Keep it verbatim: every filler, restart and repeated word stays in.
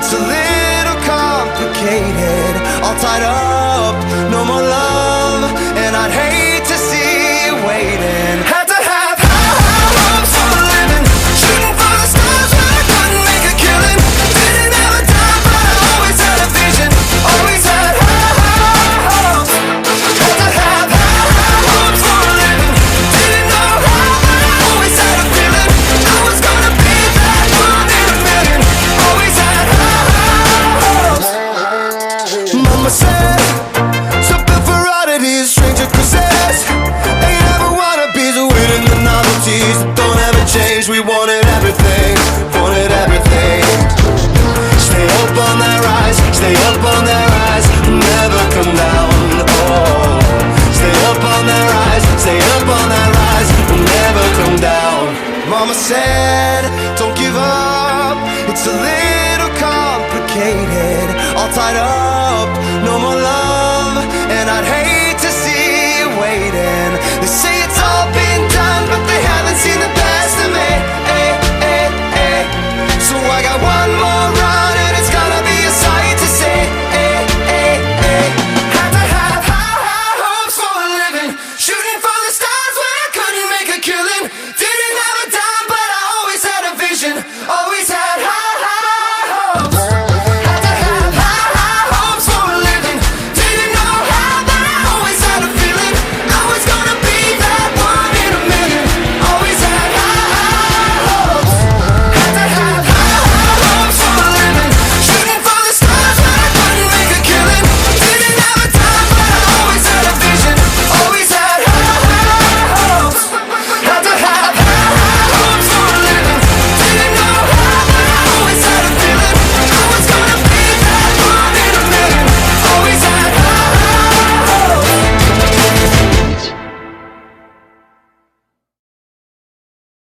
It's a little complicated, all tied up, no more love, and I'd hate to see you waiting. Had to have high hopes for a living, shooting for the stars when I couldn't make a killing. Didn't have a dime, but I always had a vision, always had high hopes. Had to have high hopes for a living, didn't know how, but I always had a feeling I was gonna be that one in a million. Always had high hopes. Mama said, something for oddities, stranger kisses. Ain't ever wannabes, waiting the novelties that don't ever change. We wanted everything, wanted everything. Stay up on that rise, stay up on that rise, never come down. Oh, stay up on that rise, stay up on that rise, never come down. Mama said, don't give up, it's a little complicated, all tied up.